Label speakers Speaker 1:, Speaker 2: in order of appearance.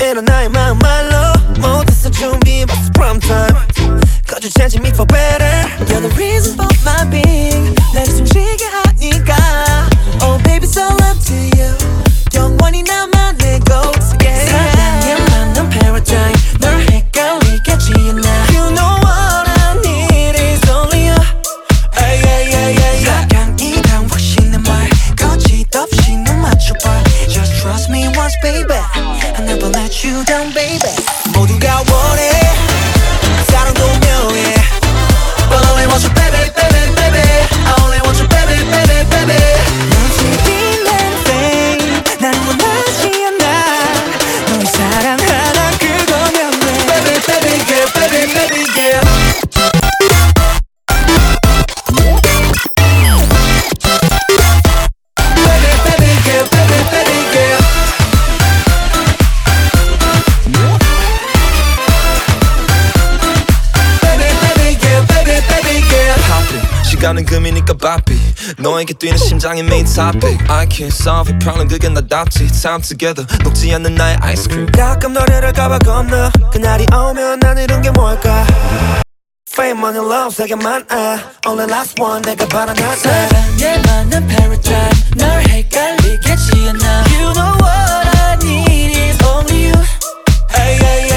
Speaker 1: 때론 나의 마음 말로 못했어 준비 벌써 prime time Cause you changing me for better You're the reason for my being 나를 숨쉬게 하니까 Oh baby so love to you 영원히 나만 내 곳에 사랑에 맞는 paradigm 널 헷갈리게 지나 You know what I need is only you Ay, ay, ay, ay, ay. 사랑이란 확신 내 말 거짓없이 눈 맞춰봐 Just trust me once baby I'll never let you down baby 모두가 원해 사랑도 묘해 But I only want you baby baby baby I only want you baby baby baby 넌 지기는 fame 난 원하지 않아 너의 사랑 하나 그거면 돼 Baby baby girl baby baby girl Baby baby girl baby baby girl 시간은 금이니까 바삐 너에게 뛰는 심장이 main topic I can't solve a problem 그게 나답지 Time together 녹지 않는 나의 아이스크림 가끔 너를 할까봐 겁나 그날이 오면 난 이런 게 뭘까 Fame, money, love 세계만 Only last one 내가 바라는
Speaker 2: 사랑에 맞는 paradigm 널 헷갈리게 지어놔
Speaker 1: You know what I need is only you Ay, ay, ay.